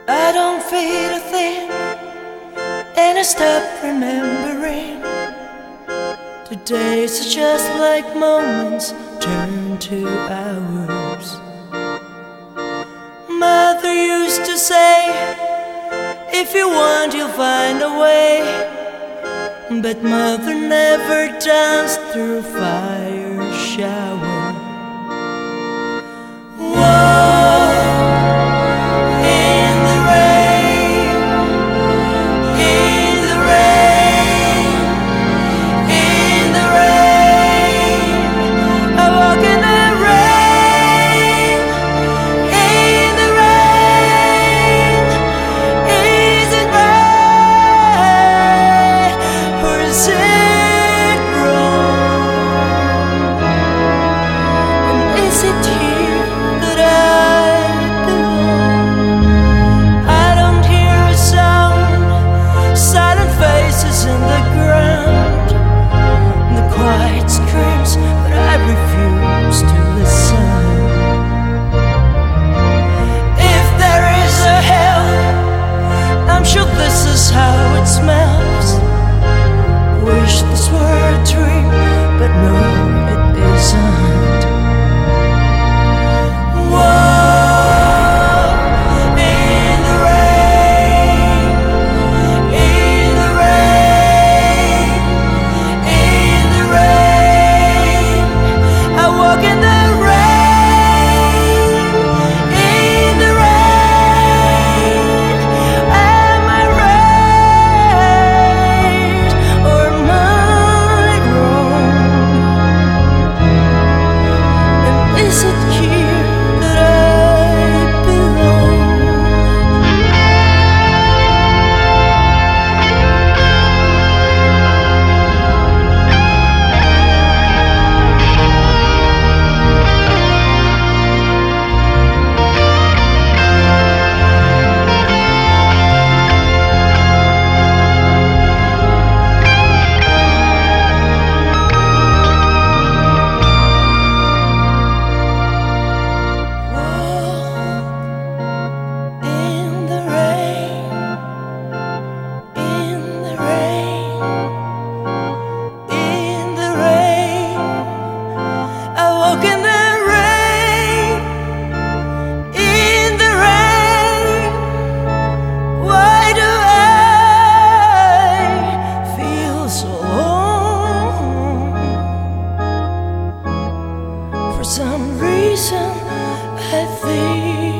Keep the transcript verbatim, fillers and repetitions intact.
I don't feel a thing, and I stop remembering. The days are just like moments turn to hours. Mother used to say, if you want you'll find a way. But mother never danced through fire shower. How it smells. Wish this were a dream, but no, it isn't. Whoa, in the rain, in the rain, in the rain. I walk in the for some reason I think